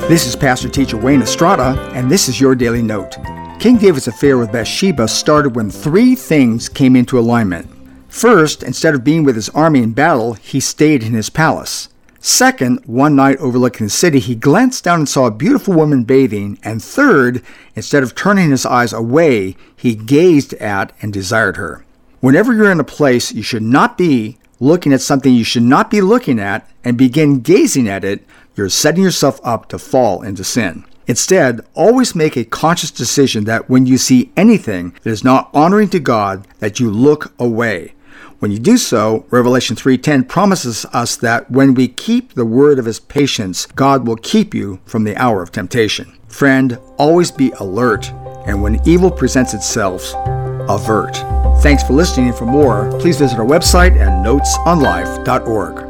This is Pastor Teacher Wayne Estrada, and this is your Daily Note. King David's affair with Bathsheba started when three things came into alignment. First, instead of being with his army in battle, he stayed in his palace. Second, one night overlooking the city, he glanced down and saw a beautiful woman bathing. And third, instead of turning his eyes away, he gazed at and desired her. Whenever you're in a place you should not be, looking at something you should not be looking at, and begin gazing at it, you're setting yourself up to fall into sin. Instead, always make a conscious decision that when you see anything that is not honoring to God, that you look away. When you do so, Revelation 3:10 promises us that when we keep the word of his patience, God will keep you from the hour of temptation. Friend, always be alert, and when evil presents itself, avert. Thanks for listening, and for more, please visit our website at notesonlife.org.